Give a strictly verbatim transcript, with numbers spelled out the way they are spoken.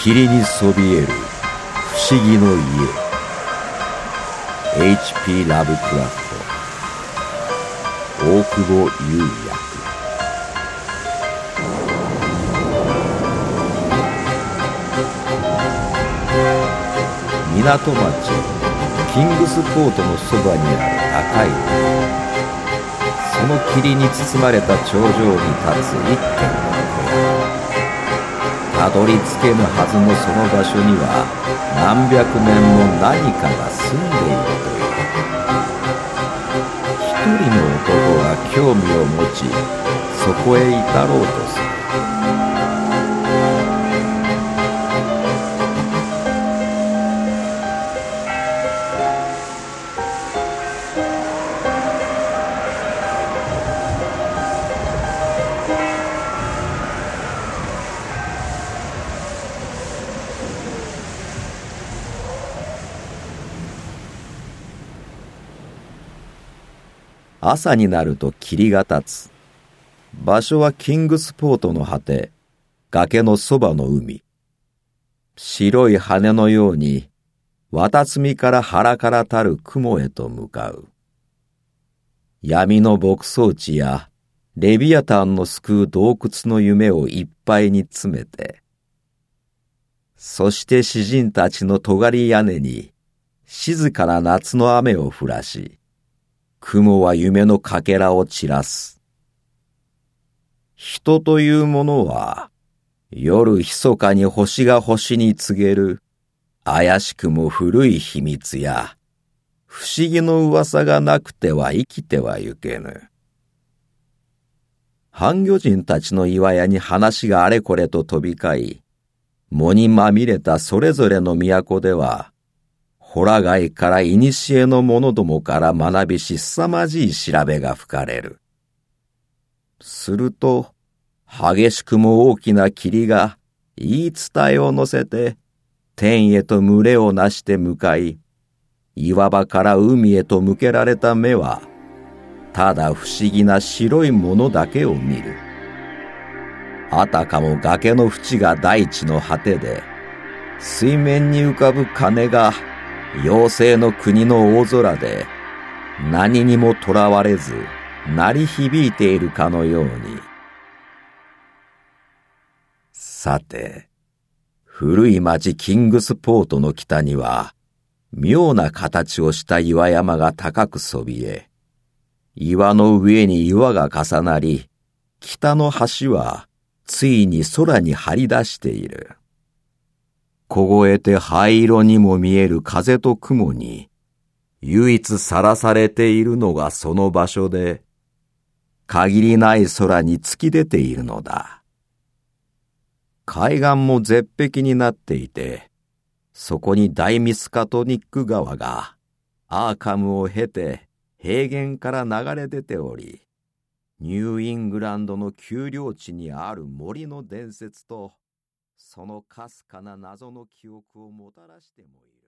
霧にそびえる不思議の家。 エイチピー ラブクラフト、大久保裕役。港町キングスポートのそばにある高い塔、その霧に包まれた頂上に立つ一軒の小屋。たどり着けぬはずのその場所には何百年も何かが住んでいるという。一人の男が興味を持ち、そこへ至ろうとする。朝になると霧が立つ。場所はキングスポートの果て、崖のそばの海。白い羽のように、綿摘みから腹からたる雲へと向かう。闇の牧草地や、レビアタンの救う洞窟の夢をいっぱいに詰めて、そして詩人たちの尖り屋根に、静かな夏の雨を降らし、雲は夢のかけらを散らす。人というものは、夜密かに星が星に告げる、怪しくも古い秘密や、不思議の噂がなくては生きてはゆけぬ。半魚人たちの岩屋に話があれこれと飛び交い、藻にまみれたそれぞれの都では、ホラ貝から古の者どもから学びし凄まじい調べが吹かれる。すると、激しくも大きな霧が言い伝えを乗せて、天へと群れをなして向かい、岩場から海へと向けられた目は、ただ不思議な白いものだけを見る。あたかも崖の縁が大地の果てで、水面に浮かぶ鐘が、妖精の国の大空で何にもとらわれず鳴り響いているかのように。さて、古い町キングスポートの北には妙な形をした岩山が高くそびえ、岩の上に岩が重なり、北の端はついに空に張り出している。凍えて灰色にも見える風と雲に、唯一さらされているのがその場所で、限りない空に突き出ているのだ。海岸も絶壁になっていて、そこに大ミスカトニック川が、アーカムを経て平原から流れ出ており、ニューイングランドの丘陵地にある森の伝説と、そのかすかな謎の記憶をもたらしてもいる。